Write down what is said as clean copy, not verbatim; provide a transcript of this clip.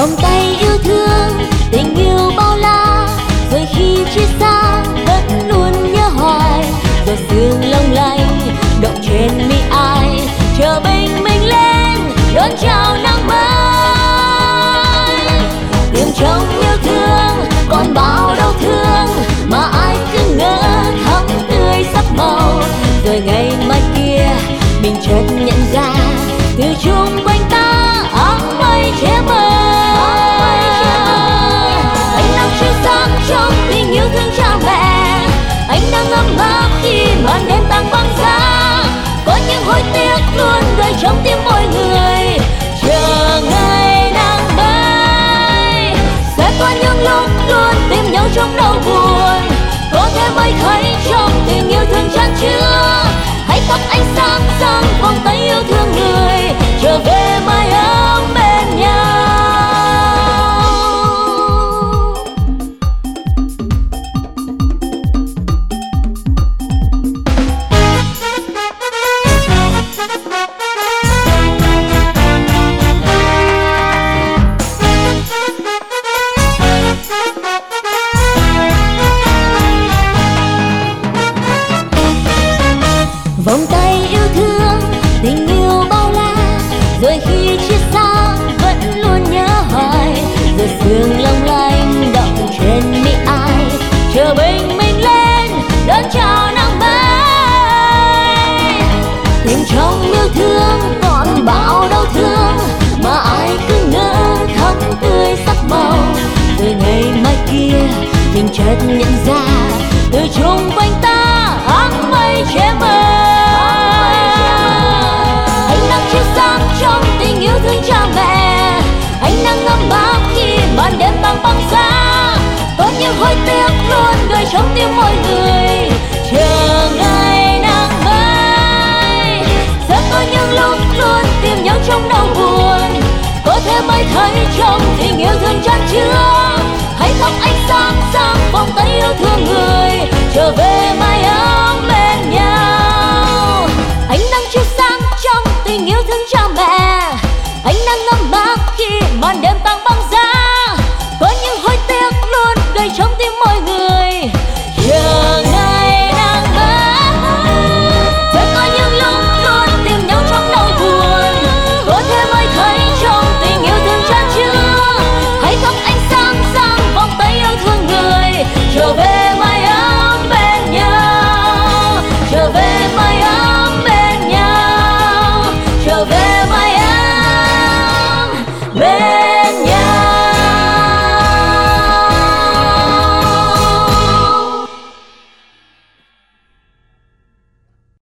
vòng tay yêu thương, tình yêu bao la, rồi khi chia xa vẫn luôn nhớ hoài. Giọt sương long lanh động trên mi ai, chờ bình minh lên đón chào nắng mới. Tìm trong yêu thương còn bao đau thương mà ai cứ ngỡ thắm tươi sắc màu. Rồi ngày mai kia mình chợt nhận ra từ chung quanh ta áng mây che mờ. Ánh nắng chiếu sáng trong tình yêu thương cha mẹ, ánh nắng ấm áp khi màn đêm tăng băng giá. Có những hối tiếc luôn gợi trong tim mỗi người, chờ ngày nắng mới. Sẽ có những lúc luôn tìm nhau trong đau buồn, có thể mới thấy trong tình yêu thương chan chứa. Hãy thắp ánh sáng sang vòng tay yêu thương người, trở về mái ấm bên nhau. Vòng tay yêu thương, tình yêu bao la, rồi khi chia xa vẫn luôn nhớ hoài. Rồi sương long lanh động trên mi ai, chờ bình minh lên đón chào nắng mới. Tìm trong yêu thương còn bao đau thương mà ai cứ ngỡ thắm tươi sắc màu. Rồi ngày mai kia mình chợt nhận ra từ chung quanh ta áng mây che mờ. Trong tình yêu thương cha mẹ, ánh nắng ấm áp khi màn đêm tăng băng giá. Có những hối tiếc luôn gợi trong tim mỗi người, chờ ngày nắng mới. Sẽ có những lúc luôn tìm nhau trong đau buồn, có thể mới thấy trong tình yêu thương chan chứa. Hãy thắp ánh sáng sang vòng tay yêu thương người, trở về mái ấm bên nhau. Ánh nắng chiếu sáng trong tình yêu thương cha mẹ, ánh nắng ấm áp khi màn đêm tăng băng giá. Có những hối tiếc luôn gợi trong